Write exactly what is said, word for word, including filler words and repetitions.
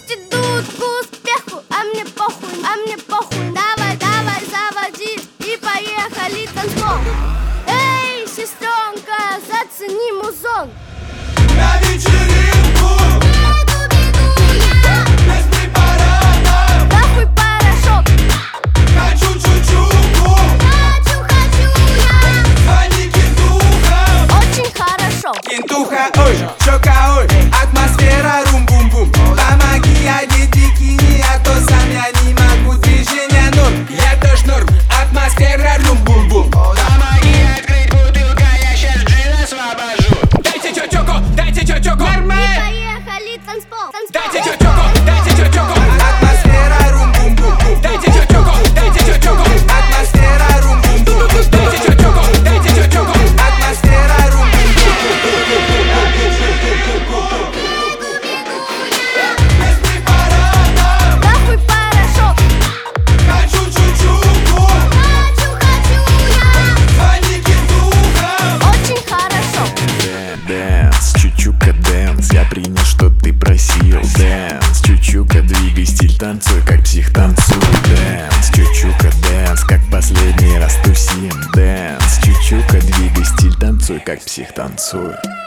Пусть идут к успеху, а мне похуй, а мне похуй. Давай, давай, заводи и поехали танцпол. Эй, сестренка, зацени музон. На вечеринку Бегу, бегу я, без препаратов. нахуй порошок. Хочу чучуку, Хочу, хочу я, звони кентухам. очень хорошо. Кентуха, ой, щека, ой, атмосфера рум-бум-бум. Помоги одеть бикини, а то сам я не могу. Движение норм, я тоже норм. Атмосфера рум-бум-бум. Помоги открыть бутылку, я щас джин освобожу. Дайте чечоку, дайте чечоку. И Нормально. поехали танцпол, Дайте танцпол. чечоку, дайте чечоку. Атмосфера рум-бум-бум. Дайте чечоку, дайте чечоку. Атмосфера рум-бум-бум. Дайте чечоку, дайте чечоку. Атмосфера без препаратов. Нахуй порошок. Хочу чучуку, Хочу, хочу я, звони кентухам. очень хорошо. Дэнс, чучука, дэнс, я принял, что ты просил. Дэнс, чучука, двигай стиль, танцуй, как псих, танцуй. Дэнс, чучука, дэнс, как последний раз тусим. Дэнс, чучука, двигай стиль, танцуй, как псих, танцуй.